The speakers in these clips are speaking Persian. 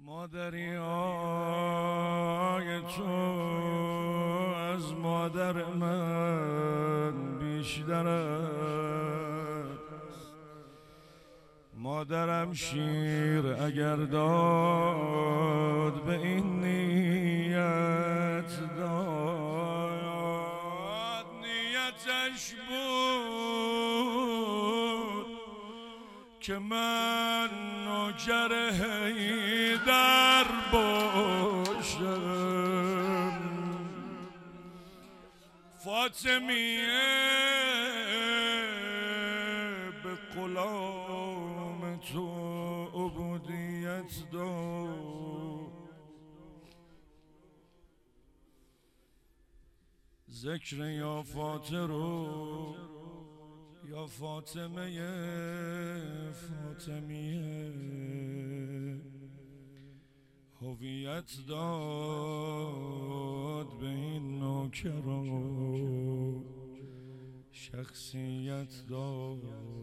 مادریای تو از مادر من بیشتر است. مادرم شیر اگر داد به این نیت داد، نیتش بود که من نوکر حیدر باشم. فاطمیه به غلام تو عبودیت داد. ذکر یا فاطر یا فاطمه فاطمیه هویت داد به این نوکرا، شخصیت داد.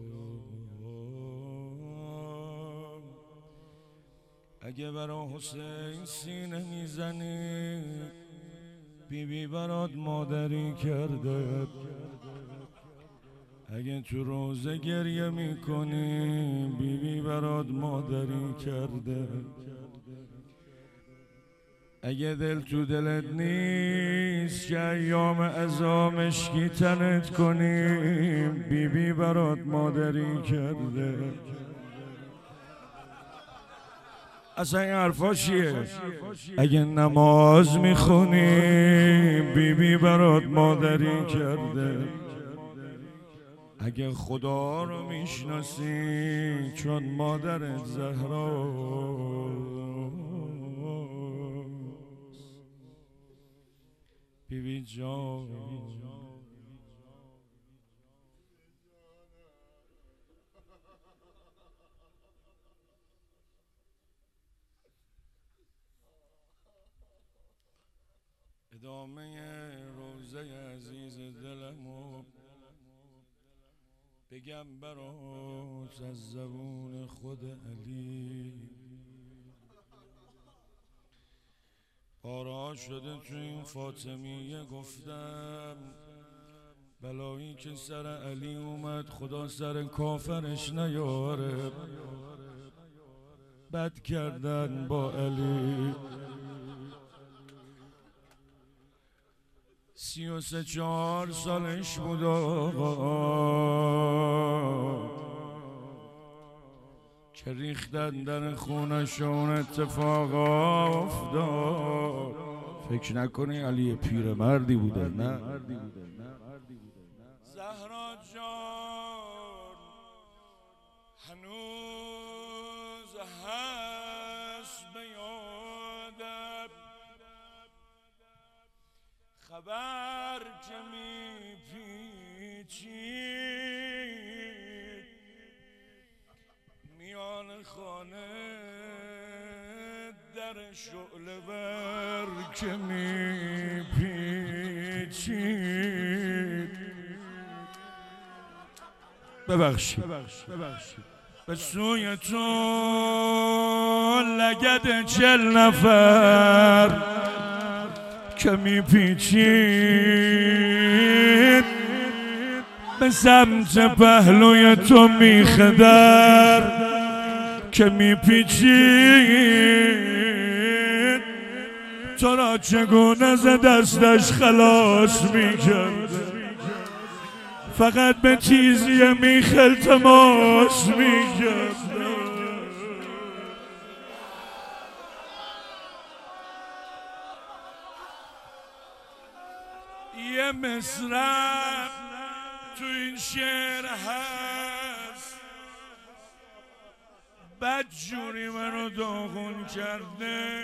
اگه برا حسین سینه میزنی، بیبی برات مادری کرده. اگه تو روزه گریه میکنی، بیبی برات مادری کرده. اگه دل تو دلت نیست که ایام عزا مشکی تنت کنی، بیبی برات مادری کرده. اصلا این حرفا چیه؟ اگه نماز میخونی، بیبی برات مادری کرده. اگه خدا رو میشناسی، چون مادرت زهراست. بیبی جان ادامه روزه عزیز دلمو بگم برات از زبون خود علی. بارها شده تو این فاطمیه گفتم، بلایی که سر علی اومد خدا سر کافرش نیاره. بد کردن با علی. 33-4 سالش بود آقا که ریختن در خونش اون اتفاق افتاد. فکر نکنی علی پیرمردی بوده، نه. زهرا جان هنوز هست به یادم خبر که میپیچید میان خانه در شعله ور که میپیچید. ببخشید به سوی تو لگد 40 نفر که میپیچید، به سمت پهلوی تو میخدر که میپیچید. تو را چگونه ز دستش خلاص میکرد، فقط به تیزی میخ التماس میکرد. یه مصرع تو این شعر هست بدجوری منو داغون کرده.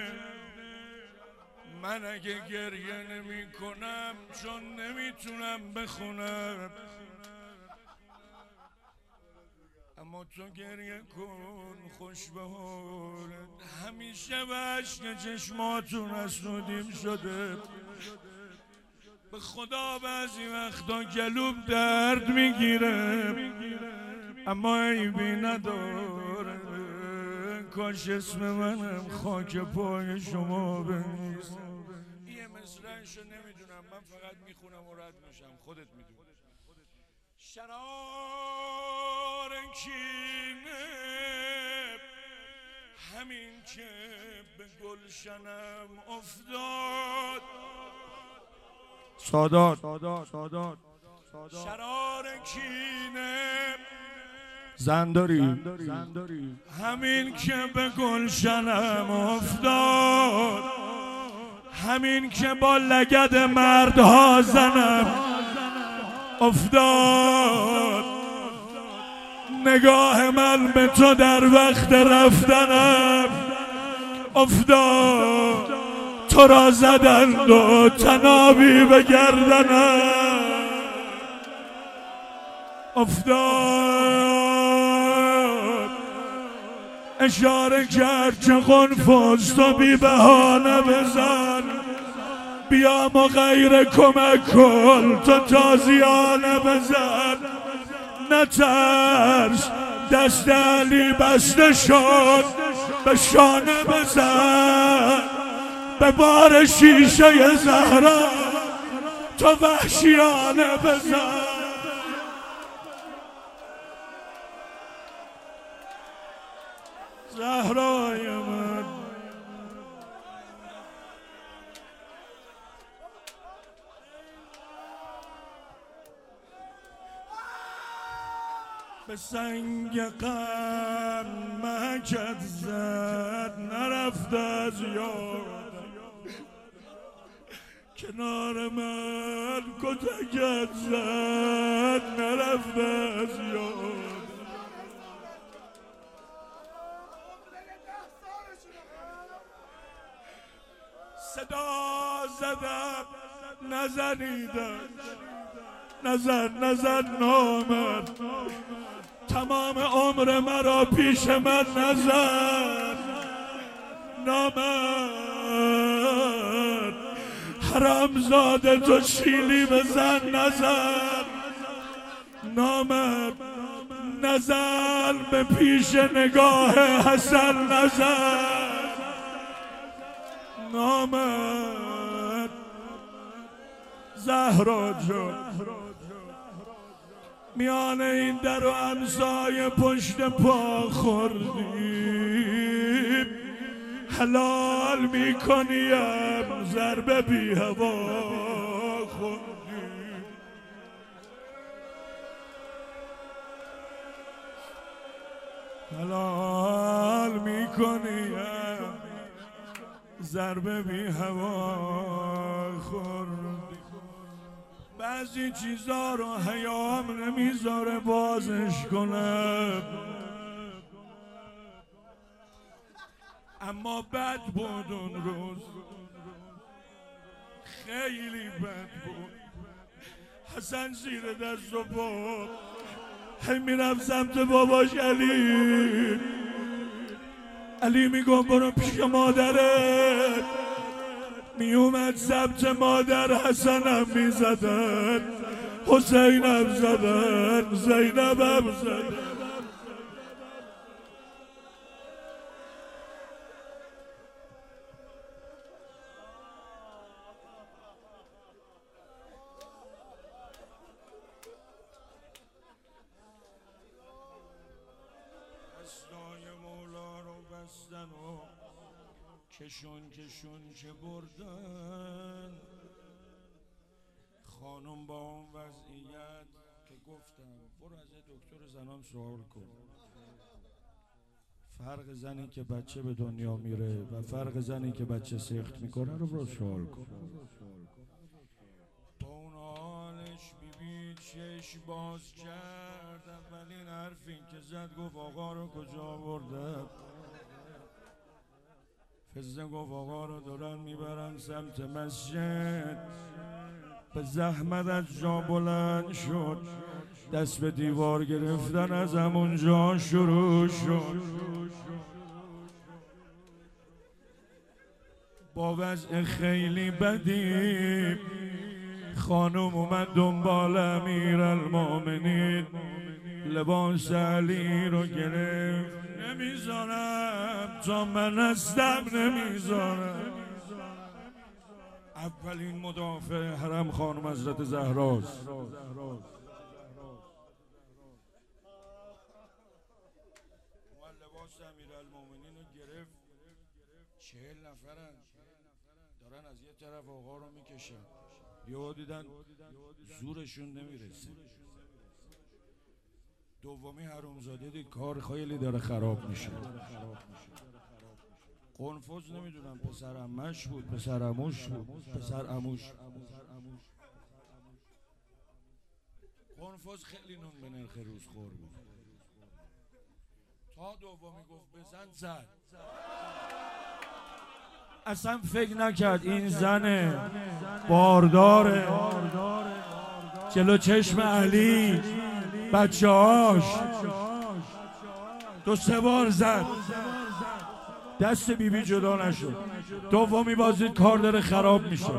من اگه گریه نمی کنم چون نمیتونم بخونم، اما تو گریه کن خوش به حالت. همیشه به عشق چشماتون اسودیم شده. به خدا بعضی وقتا گلوم درد میگیره، اما عیبی نداره. کاش اسم منم خاک پای شما بنویسه. یه مصرعشو نمیدونم، من فقط میخونم و رد میشم، خودت میدونی. شرار کینه همین که به گلشنم افتاد، سادات شرار کینه زنداری همین که به گلشنم افتاد، همین که با لگد مردها زنم افتاد، نگاه من به تو در وقت رفتنم افتاد، تو را زدند و تنابی به گردنم افتاد. اشاره کرد چه قنفذ تو بی بهانه بزن، بیا ما غیر کمک کن تو تازیانه بزن. نترس دست علی بسته شد، به شانه بزن، به بار شیشه زهرا تو وحشیانه بزن. زهرای من به سنگ غم مکت زد، نرفت از یادم کنار من کتکت زد، نرفت از یادم. صدا زدم نزنیدم، نزن نامد، تمام عمر مرا پیش من نزن نامد، حرامزاده تو شیلی بزن نزن نامد، نزن به پیش نگاه حسن نزن نامد. زهرا جان میان این در و امضای پشت پا خوردیم، حلال میکنیم ضربه بی هوا خوردیم. حلال میکنیم ضربه بی هوا خوردیم. بعضی چیزا رو حیام نمیذاره بازش کنم، اما بد بود اون روز، خیلی بد بود. حسن زیر دست و پا هی میرفت سمت باباش علی میگم برو پیش مادرت، میومد سمت مادر حسنم میزدن، حسینم زدن، زینبم زدن. دستای مولا رو بستن و کشون که بردن. خانم با اون وضعیت که گفتم برو از دکتر زنان سوال کن، فرق زنی که بچه به دنیا میره و فرق زنی که بچه سخت میکنه رو برو سوال کن. با اون حالش بیبی چشم باز کرد، اولین حرفی که زد گفت آقا رو کجا برده؟ فزه گفت آقا رو دارن میبرن سمت مسجد. به زحمت از جا بلند شد، دست به دیوار گرفتن از همونجا شروع شد. با وضع خیلی بدی خانم اومد دنبال امیرالمومنین، لباس علی رو گرفت، نمیذارم تا من هستم نمیذارم. اولین مدافع حرم خانم حضرت زهراست. لباس امیرالمومنین رو گرفت. 40 نفرن دارن از یه طرف آقا رو میکشن. یهو دیدن زورشون نمیرسه. دومی حرومزاده دید کار خیلی داره خراب میشه. قنفذ نمیدونم پسر عمش بود پسر عموش بود پسر عموش. قنفذ خیلی نون به نرخ روز خور بود. تا دومی گفت بزن زد. اصلا فکر نکرد این زنه بارداره جلو چشم علی بچه هاش 2-3 بار زد. دست بیبی جدا نشد. دومی بازید کار داره خراب میشه.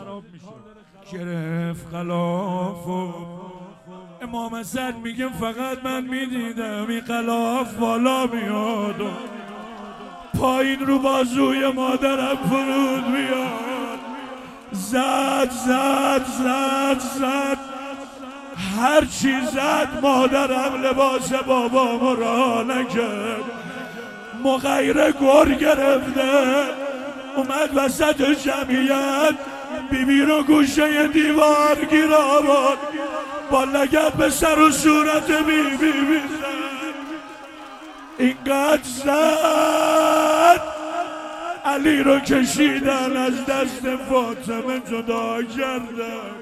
گرفت غلافو. امام حسن میگم فقط من میدیدم این غلاف بالا میاد و پایین رو بازوی مادرم فرود میاد. زد زد زد زد هر چی زد مادرم لباس بابامو را نکرد. مغیره گر گرفته اومد وسط جمعیت بیبی رو گوشه دیوار گیر آورد با لگد به سر و صورت بیبی میزد. اینقدر زد علی رو کشیدن از دست فاطمه جدا کردن.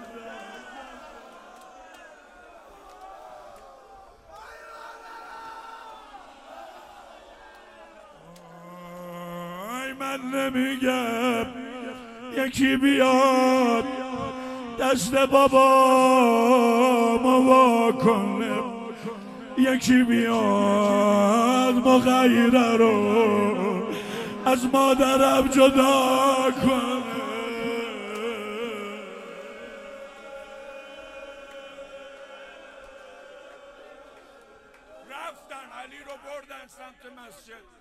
من نمیگم یکی بیاد دست بابامو وا کنه یکی بیاد مغیره رو از مادرم جدا کنه. رفتن علی رو بردن سمت مسجد.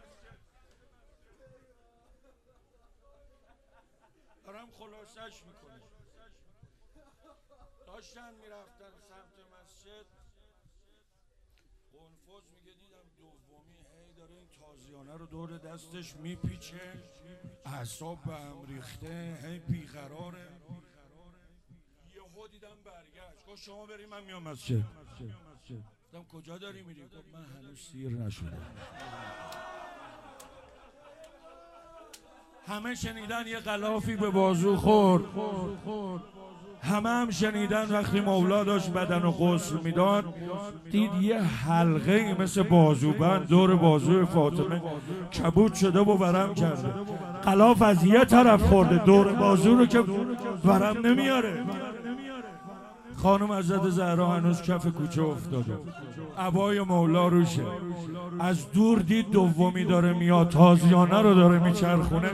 دارم خلاصش میکنم. داشتن میرفتن سمت مسجد. قنفذ میگه دیدم دومی هی داره این تازیانه رو دور دستش میپیچه اعصاب به هم ریخته هی بیقراره. یهو دیدم برگشت گفت شما بریم من میام مسجد. گفتم کجا داری میری؟ گفت من هنوز سیر نشدم. همه شنیدن یه غلافی به بازو خورد. همه هم شنیدن وقتی مولا داشت بدن و غسل میداد دید یه حلقه مثل بازوبند دور بازوی فاطمه کبود شده و ورم کرده. غلاف از یه طرف خورده دور بازو رو که ورم نمیاره. خانم حضرت زهرا هنوز کف کوچه افتاده عبای مولا روشه. از دور دید دومی داره میاد تازیانه رو داره میچرخونه.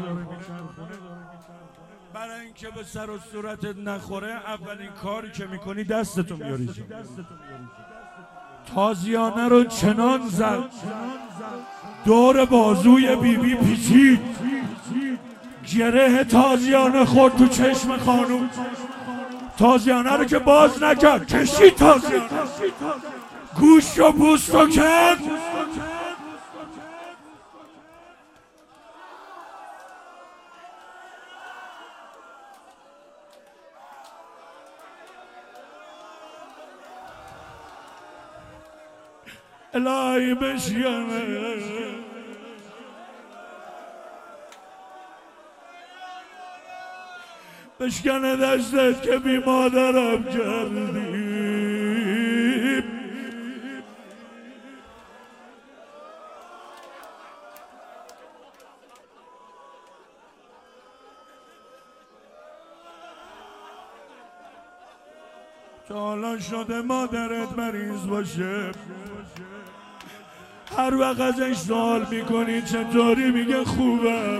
برای اینکه به سر و صورتت نخوره اولین کاری که میکنی دستتو میاری تازیانه رو چنان زد دور بازوی بیبی پیچید. گره تازیانه خورد تو چشم خانوم. تازیانه رو که باز نکرد کشید تازیانه گوش و پوست و کند. الهی بشکنه دستت که بی مادرم کردی. تا حالا شده مادرت مریض باشه هر وقت ازش سوال میکنی چطوری میگه خوبم.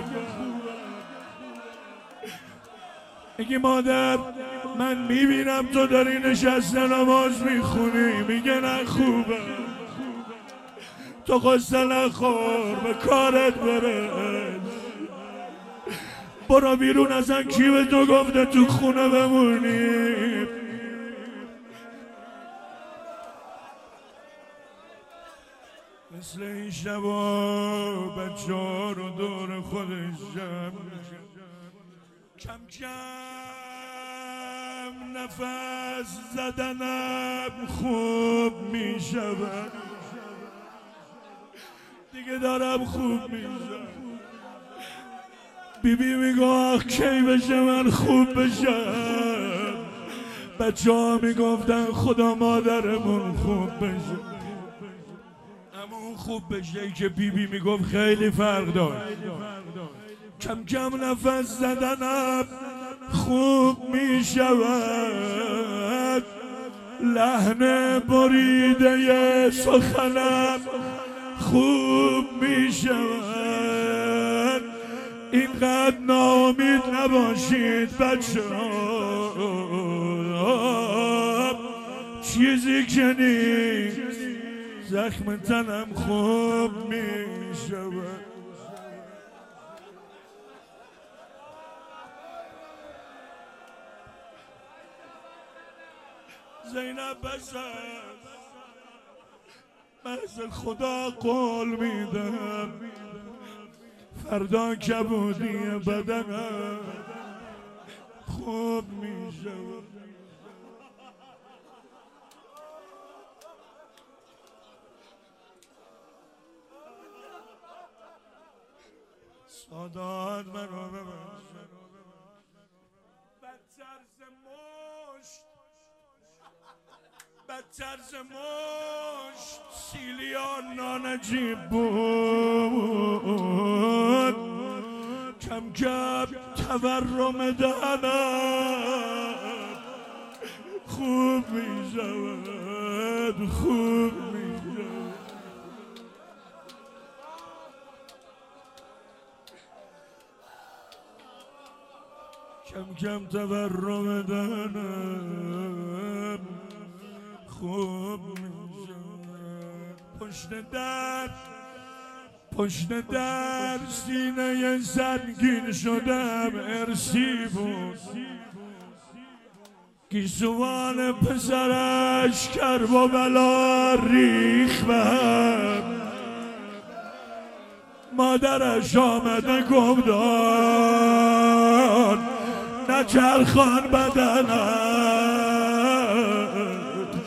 میگی مادر من میبینم تو داری نشسته نماز میخونی میگه نه خوبم. تو قصه نخور به کارت برس. برو بیرون ازن، کی به تو گفته تو خونه بمونی؟ مثل این شبا بچه ها رو دور خودش جمع کم کم نفس زدنم خوب می شود، دیگه دارم خوب می شود. بیبی میگه آخ کی بشه من خوب بشم. بچه ها میگفتن خدا مادرمون خوب بشه. اما اون خوب بشه که بیبی میگفت خیلی فرق داشت. کم کم نفس زدنم خوب میشود، لحن بریده سخنم خوب میشود. اینقدر ناامید نباشید بچه ها، چیزی که نیست زخم تنم خوب میشود. زینب بس محض خدا قول میدم، فردا کبودی بدنم خوب میشود. سادات منو ببخش، بدتر ز مشت سیلیان نانجیب بود. کم کم تورم دهنم خوب می شود، خوب می شود. کم کم تورم دهنم خوب میشود. پشت در سینه سنگین شدم، ارسی بود گیسوان پسرش کرب و بلا ریخ بهم. مادرش آمده گفتان نچرخان بدنم،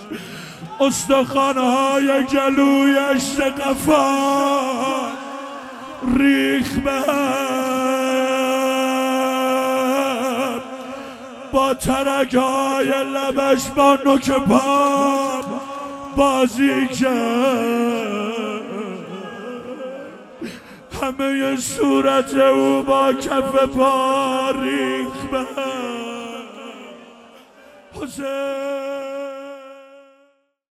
استخوان‌های گلویش ز قفا ریخ بهم. با ترک‌های لبش با نوک پا بازی کرد، همه صورت او با کف پا ریخ بهم. حسین